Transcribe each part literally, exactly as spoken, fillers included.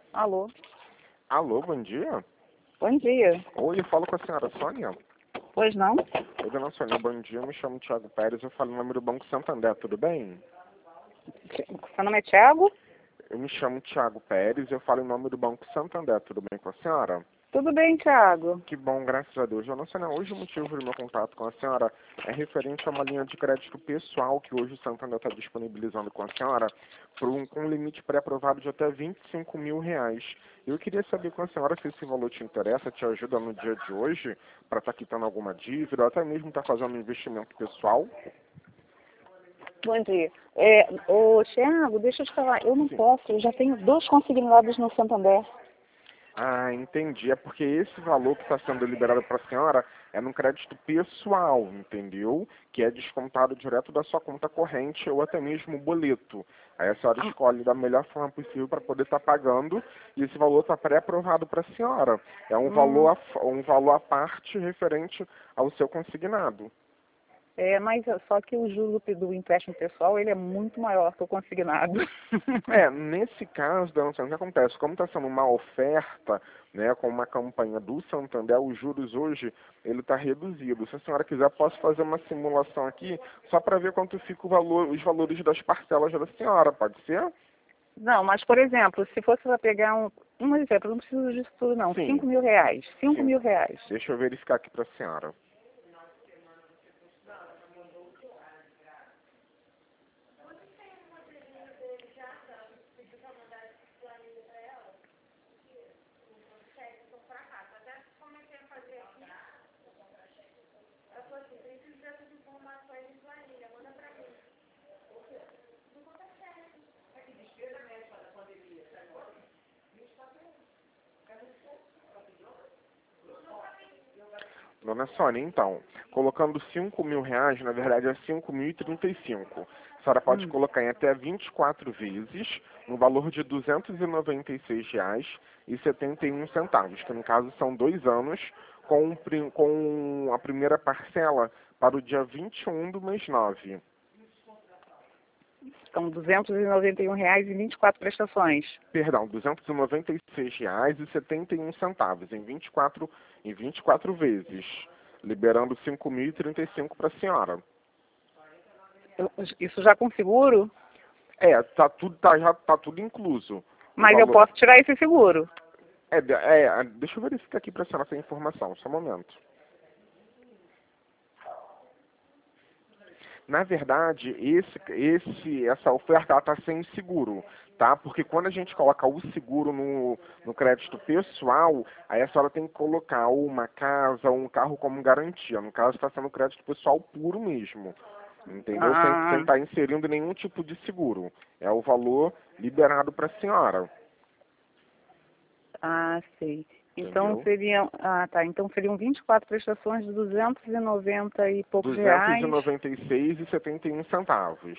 Alô? Alô, bom dia. Bom dia. Oi, eu falo com a senhora Sônia. Pois não? Oi, dona Sônia, bom dia. Eu me chamo Thiago Pérez, eu falo em nome do Banco Santander, tudo bem? Seu nome é Thiago? Eu me chamo Thiago Pérez, eu falo em nome do Banco Santander, tudo bem com a senhora? Tudo bem, Thiago. Que bom, graças a Deus. Dona Sônia, hoje o motivo do meu contato com a senhora é referente a uma linha de crédito pessoal que hoje o Santander está disponibilizando com a senhora por um, com um limite pré-aprovado de até vinte e cinco mil reais. Eu queria saber com a senhora se esse valor te interessa, te ajuda no dia de hoje para estar quitando alguma dívida ou até mesmo estar fazendo um investimento pessoal. Bom dia. É, ô, Thiago, deixa eu te falar, eu não Sim. posso, eu já tenho dois consignados no Santander. Ah, entendi. É porque esse valor que está sendo liberado para a senhora é num crédito pessoal, entendeu? Que é descontado direto da sua conta corrente ou até mesmo boleto. Aí a senhora Ah, escolhe da melhor forma possível para poder estar pagando e esse valor está pré-aprovado para a senhora. É um hum, valor, a, um valor à parte referente ao seu consignado. é, mas só que o juro do empréstimo pessoal, ele é muito maior que o consignado. É, nesse caso, Dona Sônia, o que acontece? Como está sendo uma oferta, né, com uma campanha do Santander, os juros hoje, ele está reduzido. Se a senhora quiser, posso fazer uma simulação aqui, só para ver quanto fica o valor, os valores das parcelas da senhora, pode ser? Não, mas, por exemplo, se fosse para pegar um, um exemplo, eu não preciso disso tudo, não. Cinco Sim, mil reais. Cinco sim. mil reais. Deixa eu verificar aqui para a senhora. Dona Sônia, então, colocando cinco mil reais, na verdade é cinco mil e trinta e cinco. A senhora pode Hum. colocar em até vinte e quatro vezes, no valor de duzentos e noventa e seis reais e setenta e um centavos, que no caso são dois anos, com, com a primeira parcela para o dia vinte e um do mês nove. São duzentos e noventa e um reais e vinte e quatro prestações. Perdão, duzentos e noventa e seis reais e setenta e um centavos, em vinte e quatro, em vinte e quatro vezes, liberando cinco mil e trinta e cinco para a senhora. Eu- Isso já com seguro? É, tá tudo, tá, já tá tudo incluso. O Mas eu valor. posso tirar esse seguro. É, de- é, deixa eu verificar aqui para a senhora essa informação, só um momento. Na verdade, esse, esse, essa oferta está sem seguro, tá? Porque quando a gente coloca o seguro no, no crédito pessoal, aí a senhora tem que colocar ou uma casa ou um carro como garantia. No caso, está sendo crédito pessoal puro mesmo, entendeu? Sem sem Ah, estar inserindo nenhum tipo de seguro. É o valor liberado para a senhora, ah, sei. Então entendeu? seriam, ah, tá. Então seriam vinte e quatro prestações de duzentos e noventa e poucos duzentos e reais. noventa e seis e setenta e um centavos.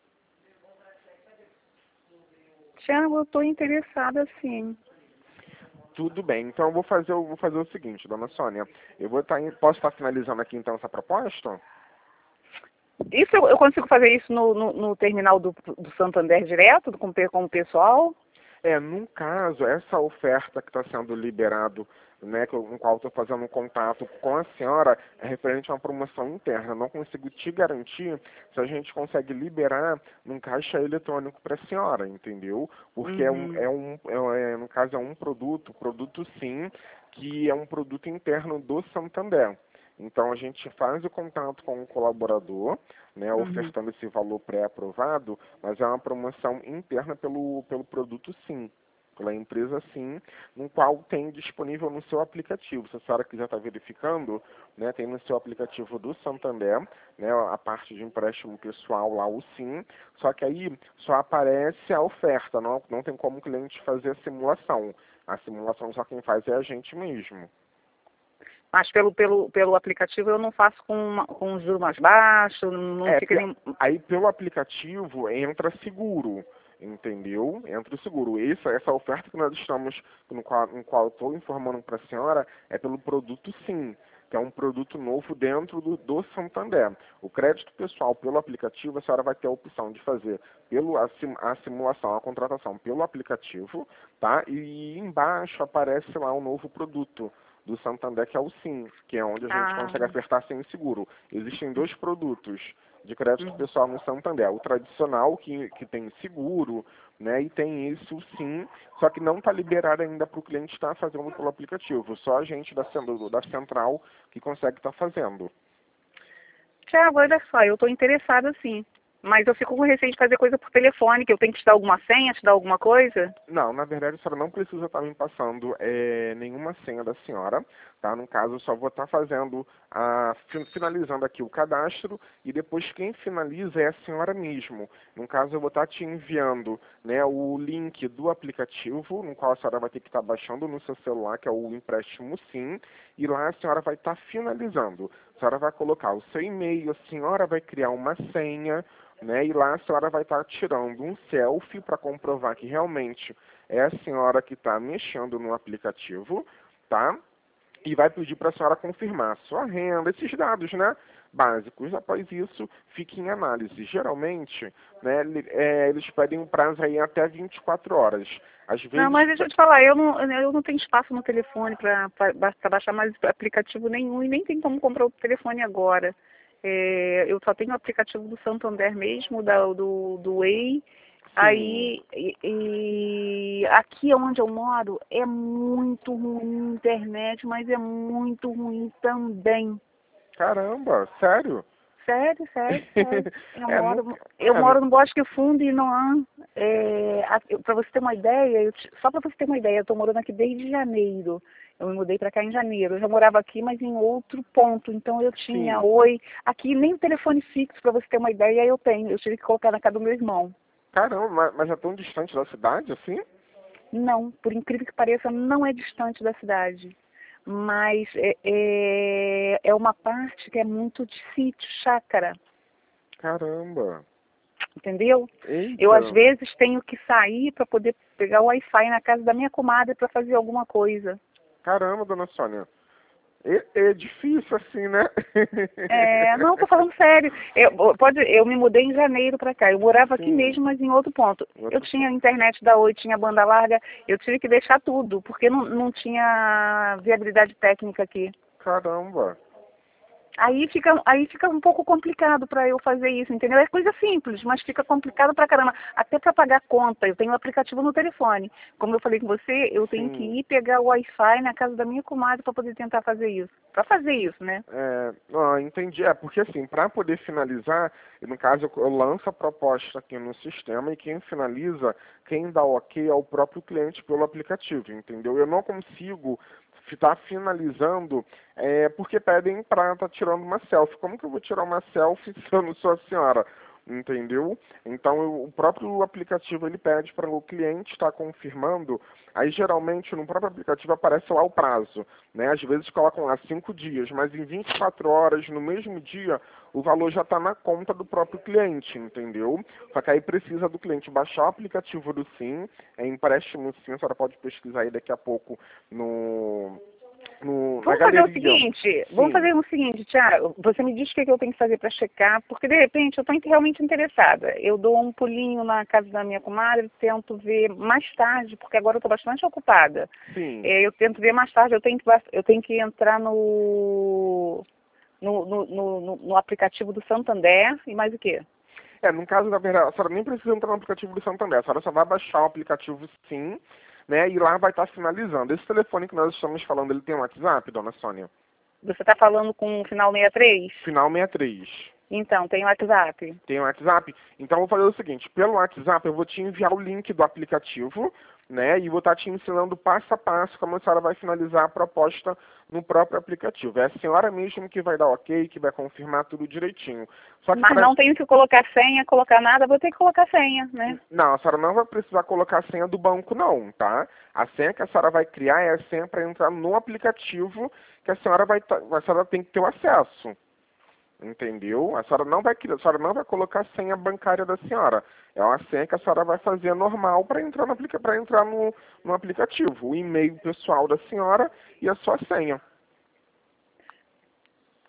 Tiago, eu estou interessada sim. Tudo bem, então eu vou fazer, eu vou fazer o seguinte, dona Sônia. Eu vou estar, posso estar finalizando aqui então essa proposta? Isso eu, eu consigo fazer isso no, no, no terminal do, do Santander direto, com, pe- com o pessoal? É, num caso, essa oferta que está sendo liberado, né, com o qual estou fazendo um contato com a senhora, é referente a uma promoção interna. Eu não consigo te garantir se a gente consegue liberar num caixa eletrônico para a senhora, entendeu? Porque é um, Uhum. é um é, é, no caso é um produto, produto sim, que é um produto interno do Santander. Então a gente faz o contato com o colaborador, né, Uhum. ofertando esse valor pré-aprovado, mas é uma promoção interna pelo, pelo produto sim, pela empresa sim, no qual tem disponível no seu aplicativo. Se a senhora quiser estar verificando, né, tem no seu aplicativo do Santander, né, a parte de empréstimo pessoal lá, o sim, só que aí só aparece a oferta, não, não tem como o cliente fazer a simulação. A simulação só quem faz é a gente mesmo. Mas pelo, pelo, pelo aplicativo eu não faço com, uma, com um juro mais baixo, não É, fica pe- nem. aí pelo aplicativo entra seguro, entendeu? Entra o seguro. Essa, essa oferta que nós estamos, no qual, no qual eu estou informando para a senhora, é pelo produto sim. que é um produto novo dentro do, do Santander. O crédito pessoal pelo aplicativo, a senhora vai ter a opção de fazer pelo, a, sim, a simulação, a contratação pelo aplicativo, tá? E embaixo aparece lá um novo produto do Santander, que é o Sim, que é onde a gente Ah. consegue apertar sem seguro. Existem dois produtos de crédito Uhum. pessoal no Santander. O tradicional, que, que tem seguro, né, e tem esse, o Sim, só que não está liberado ainda para o cliente estar fazendo pelo aplicativo. Só a gente da, da central que consegue estar fazendo. Tiago, olha só, eu estou interessada sim. Mas eu fico com receio de fazer coisa por telefone, que eu tenho que te dar alguma senha, te dar alguma coisa? Não, na verdade a senhora não precisa estar me passando é, nenhuma senha da senhora, tá? No caso, eu só vou estar fazendo, a, finalizando aqui o cadastro e depois quem finaliza é a senhora mesmo. No caso, eu vou estar te enviando, né, o link do aplicativo, no qual a senhora vai ter que estar baixando no seu celular, que é o empréstimo Sim, e lá a senhora vai estar finalizando. A senhora vai colocar o seu e-mail, a senhora vai criar uma senha, né? E lá a senhora vai estar tirando um selfie para comprovar que realmente é a senhora que está mexendo no aplicativo, tá? E vai pedir para a senhora confirmar a sua renda, esses dados, né? Básicos. Após isso, fique em análise. Geralmente, né, é, eles pedem um prazo aí até vinte e quatro horas. Às vezes... Não, mas deixa eu te falar, eu não, eu não tenho espaço no telefone para baixar mais aplicativo nenhum e nem tem como comprar outro telefone agora. É, eu só tenho o aplicativo do Santander mesmo, da, do, do Way. Aí, e, e aqui onde eu moro é muito ruim a internet, mas é muito ruim também. Caramba, sério? Sério, sério, sério. Eu é, moro, nunca... eu é, moro no Bosque Fundo e não há. É, para você ter uma ideia, eu te, só para você ter uma ideia, eu estou morando aqui desde janeiro. Eu me mudei para cá em janeiro. Eu já morava aqui, mas em outro ponto. Então eu tinha Sim. oi. Aqui nem o telefone fixo, para você ter uma ideia, eu tenho. Eu tive que colocar na casa do meu irmão. Caramba, mas, mas é tão distante da cidade assim? Não, por incrível que pareça, não é distante da cidade. Mas é, é, é uma parte que é muito de sítio, chácara. Caramba. Entendeu? Eu, às Eita. vezes, tenho que sair para poder pegar o Wi-Fi na casa da minha comadre para fazer alguma coisa. Caramba, dona Sônia. É, é difícil assim, né? É, não, tô falando sério. Eu, pode, eu me mudei em janeiro para cá. Eu morava aqui Sim. mesmo, mas em outro ponto. Eu Outro tinha ponto. internet da Oi, tinha banda larga. Eu tive que deixar tudo, porque não, não tinha viabilidade técnica aqui. Caramba. Aí fica, aí fica um pouco complicado para eu fazer isso, entendeu? É coisa simples, mas fica complicado pra caramba. Até para pagar conta, eu tenho um aplicativo no telefone. Como eu falei com você, eu tenho que Sim. ir pegar o Wi-Fi na casa da minha comadre para poder tentar fazer isso. Para fazer isso, né? É, não, entendi. É, porque assim, para poder finalizar, no caso eu, eu lanço a proposta aqui no sistema e quem finaliza, quem dá o ok é o próprio cliente pelo aplicativo, entendeu? Eu não consigo estar finalizando é, porque pedem para estar tirando uma selfie. Como que eu vou tirar uma selfie se eu não sou a senhora? Entendeu? Então eu, o próprio aplicativo ele pede para o cliente estar confirmando. Aí geralmente no próprio aplicativo aparece lá o prazo, né? Às vezes colocam lá cinco dias, mas em vinte e quatro horas no mesmo dia o valor já está na conta do próprio cliente, entendeu? Só que aí precisa do cliente baixar o aplicativo do Sim, é empréstimo Sim, a senhora pode pesquisar aí daqui a pouco no No, na Vamos fazer o galeria. seguinte, vamos Sim. fazer o seguinte, Tiago, você me diz o que, é que eu tenho que fazer para checar, porque de repente eu estou realmente interessada. Eu dou um pulinho na casa da minha comadre, tento ver mais tarde, porque agora eu estou bastante ocupada. Sim. É, eu tento ver mais tarde, eu tenho que, eu tenho que entrar no, no, no, no, no aplicativo do Santander e mais o quê? É, no caso, na verdade, a senhora nem precisa entrar no aplicativo do Santander, a senhora só vai baixar o aplicativo Sim, né, e lá vai estar finalizando. Esse telefone que nós estamos falando, ele tem um WhatsApp, dona Sônia? Você está falando com o final sessenta e três? Final sessenta e três. Então, tem o WhatsApp. Tem o WhatsApp? Então eu vou fazer o seguinte, pelo WhatsApp eu vou te enviar o link do aplicativo, né, e vou estar te ensinando passo a passo como a senhora vai finalizar a proposta no próprio aplicativo. É a senhora mesmo que vai dar ok, que vai confirmar tudo direitinho. Só que Mas pra... não tenho que colocar senha, colocar nada, vou ter que colocar senha, né? Não, a senhora não vai precisar colocar a senha do banco não, tá? A senha que a senhora vai criar é a senha para entrar no aplicativo que a senhora vai tá... a senhora tem que ter o acesso. Entendeu? A senhora não vai criar, a senhora não vai colocar a senha bancária da senhora. É uma senha que a senhora vai fazer normal para entrar, no, aplica, entrar no, no aplicativo. O e-mail pessoal da senhora e a sua senha.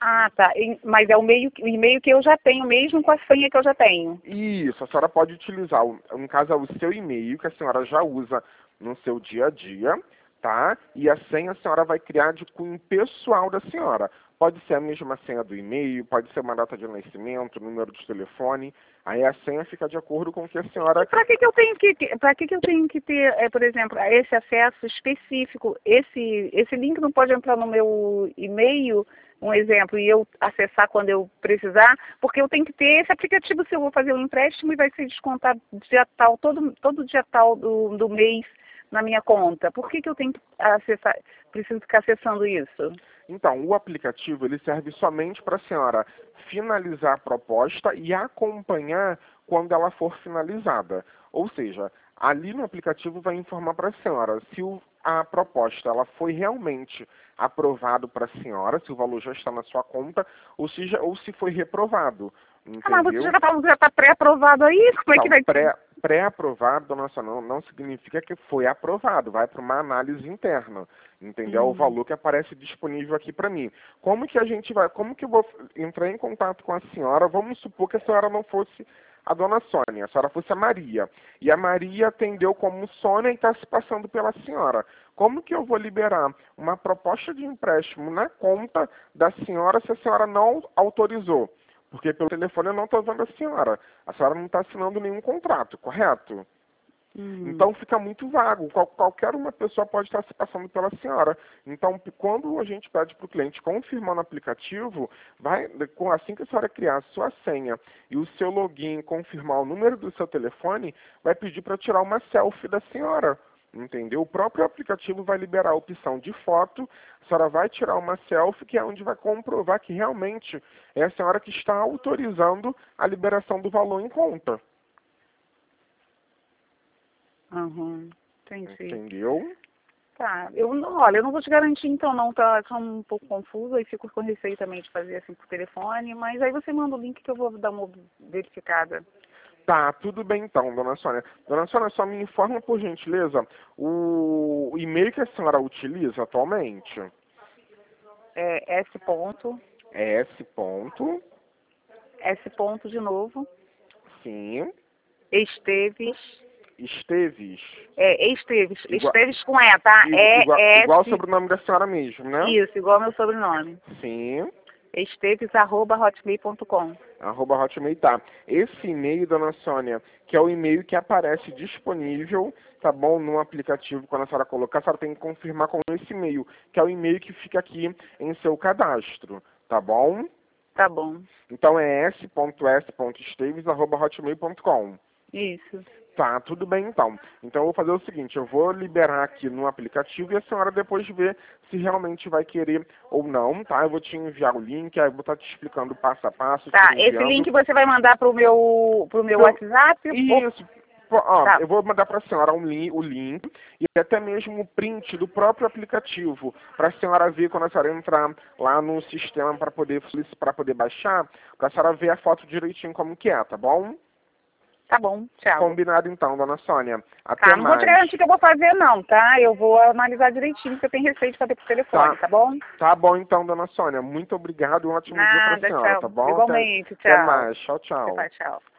Ah, tá. E- Mas é o meio, o e-mail que eu já tenho mesmo com a senha que eu já tenho. Isso, a senhora pode utilizar, o- no caso é o seu e-mail que a senhora já usa no seu dia a dia, tá? E a senha a senhora vai criar de cunho pessoal da senhora. Pode ser a mesma senha do e-mail, pode ser uma data de nascimento, número de telefone. Aí a senha fica de acordo com o que a senhora... Para que que eu tenho que para que que eu tenho que ter, é, por exemplo, esse acesso específico? Esse esse link não pode entrar no meu e-mail, um exemplo, e eu acessar quando eu precisar, porque eu tenho que ter esse aplicativo se eu vou fazer um empréstimo e vai ser descontado dia tal, todo todo dia tal do, do mês na minha conta. Por que que eu tenho que acessar, preciso ficar acessando isso? Então, o aplicativo ele serve somente para a senhora finalizar a proposta e acompanhar quando ela for finalizada. Ou seja, ali no aplicativo vai informar para a senhora se o, a proposta ela foi realmente aprovado para a senhora, se o valor já está na sua conta, ou se, já, ou se foi reprovado. Ah, mas você Entendeu? já está já tá pré-aprovado aí? Como é que Então, vai... pré, pré-aprovado, dona Sônia, não, não significa que foi aprovado, vai para uma análise interna, entendeu? É o Hum. valor que aparece disponível aqui para mim. Como que a gente vai, como que eu vou entrar em contato com a senhora? Vamos supor que a senhora não fosse a dona Sônia, a senhora fosse a Maria, e a Maria atendeu como Sônia e está se passando pela senhora. Como que eu vou liberar uma proposta de empréstimo na conta da senhora se a senhora não autorizou? Porque pelo telefone eu não estou vendo a senhora. A senhora não está assinando nenhum contrato, correto? Uhum. Então fica muito vago. Qual, qualquer uma pessoa pode estar se passando pela senhora. Então, quando a gente pede para o cliente confirmar no aplicativo, vai, assim que a senhora criar a sua senha e o seu login, confirmar o número do seu telefone, vai pedir para tirar uma selfie da senhora. Entendeu? O próprio aplicativo vai liberar a opção de foto, a senhora vai tirar uma selfie, que é onde vai comprovar que realmente é a senhora que está autorizando a liberação do valor em conta. Uhum. Entendi. Entendeu? Tá, eu não, olha, eu não vou te garantir então não, tá, tá um pouco confuso, aí fico com receio também de fazer assim por telefone, mas aí você manda o link que eu vou dar uma verificada. Tá, tudo bem então, dona Sônia. Dona Sônia, só me informa por gentileza o o e-mail que a senhora utiliza atualmente. É S ponto, É S ponto, S ponto de novo, sim, Esteves, Esteves. é Esteves, Igual, Esteves com E, tá? igu- igual, É igual o S, sobrenome da senhora mesmo, né? isso, igual meu sobrenome. Sim, Esteves arroba hotmail ponto com. arroba hotmail, tá. Esse e-mail, dona Sônia, que é o e-mail que aparece disponível, tá bom, no aplicativo, quando a senhora colocar, a senhora tem que confirmar com esse e-mail, que é o e-mail que fica aqui em seu cadastro, tá bom? Tá bom, Então é s ponto s ponto esteves arroba hotmail ponto com. isso. Tá, tudo bem então. Então eu vou fazer o seguinte, eu vou liberar aqui no aplicativo e a senhora depois vê se realmente vai querer ou não, tá? Eu vou te enviar o link, aí eu vou estar te explicando passo a passo, te Tá, esse enviando. link você vai mandar pro meu, pro meu Então, WhatsApp? Ou... isso. Pô, ó, Tá, eu vou mandar para a senhora um li o link e até mesmo o print do próprio aplicativo para a senhora ver quando a senhora entrar lá no sistema para poder para poder baixar, para a senhora ver a foto direitinho como que é, tá bom? tá bom, tchau. Combinado então, dona Sônia. Até Tá, não vou te mais. garantir que eu vou fazer não, tá? Eu vou analisar direitinho, porque eu tenho receio de fazer por telefone, Tá, tá bom? tá bom então, dona Sônia. Muito obrigado e um ótimo dia para a Nada, senhora, tchau. tá bom? Até, Igualmente, até tchau. mais. Tchau, Até tchau. mais, tchau.